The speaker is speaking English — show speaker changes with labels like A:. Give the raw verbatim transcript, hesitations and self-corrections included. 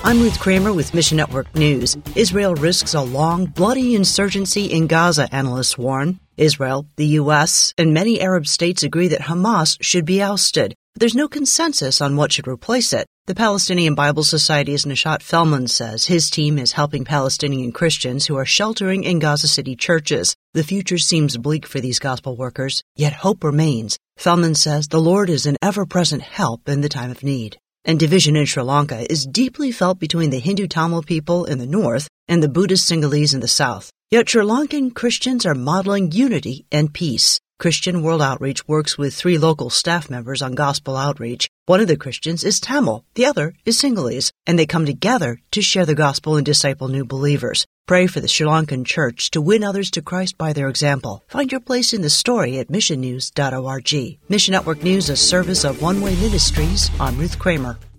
A: I'm Ruth Kramer with Mission Network News. Israel risks a long, bloody insurgency in Gaza, analysts warn. Israel, the U S, and many Arab states agree that Hamas should be ousted, but there's no consensus on what should replace it. The Palestinian Bible Society's Nishat Feldman says his team is helping Palestinian Christians who are sheltering in Gaza City churches. The future seems bleak for these gospel workers, yet hope remains. Feldman says the Lord is an ever-present help in the time of need. And division in Sri Lanka is deeply felt between the Hindu Tamil people in the north and the Buddhist Sinhalese in the south. Yet Sri Lankan Christians are modeling unity and peace. Christian World Outreach works with three local staff members on gospel outreach. One of the Christians is Tamil, the other is Sinhalese, and they come together to share the gospel and disciple new believers. Pray for the Sri Lankan church to win others to Christ by their example. Find your place in the story at mission news dot org. Mission Network News, a service of One Way Ministries. I'm Ruth Kramer.